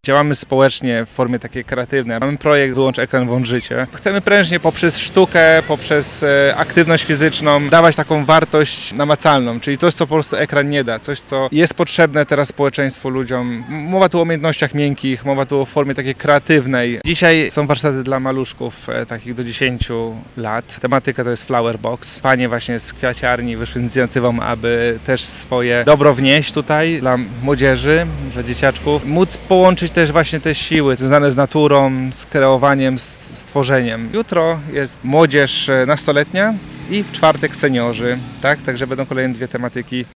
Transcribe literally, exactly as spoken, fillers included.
Działamy społecznie w formie takiej kreatywnej. Mamy projekt Wyłącz ekran, włącz życie. Chcemy prężnie poprzez sztukę, poprzez aktywność fizyczną dawać taką wartość namacalną, czyli coś, co po prostu ekran nie da, coś, co jest potrzebne teraz społeczeństwu, ludziom. Mowa tu o umiejętnościach miękkich, mowa tu o formie takiej kreatywnej. Dzisiaj są warsztaty dla maluszków, takich do dziesięciu lat. Tematyka to jest Flower Box. Panie właśnie z kwiaciarni wyszły z inicjatywą, aby też swoje dobro wnieść tutaj dla młodzieży, dla dzieciaczków. Móc połączyć też właśnie te siły związane z naturą, z kreowaniem, z stworzeniem. Jutro jest młodzież nastoletnia i w czwartek seniorzy, tak? Także będą kolejne dwie tematyki.